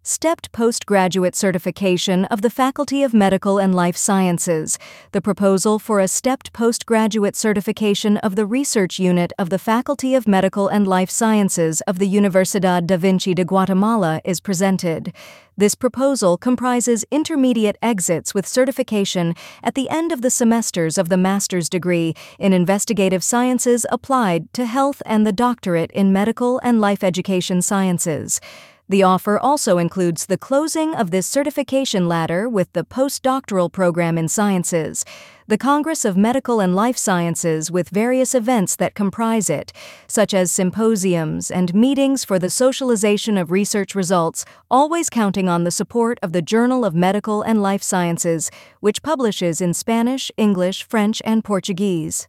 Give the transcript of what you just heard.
Stepped Postgraduate Certification of the Faculty of Medical and Life Sciences. The proposal for a stepped postgraduate certification of the research unit of the Faculty of Medical and Life Sciences of the Universidad da Vinci de Guatemala is presented. This proposal comprises intermediate exits with certification at the end of the semesters of the master's degree in investigative sciences applied to health and the doctorate in medical and life education sciences. The offer also includes the closing of this certification ladder with the postdoctoral program in sciences, the Congress of Medical and Life Sciences with various events that comprise it, such as symposiums and meetings for the socialization of research results, always counting on the support of the Journal of Medical and Life Sciences, which publishes in Spanish, English, French, and Portuguese.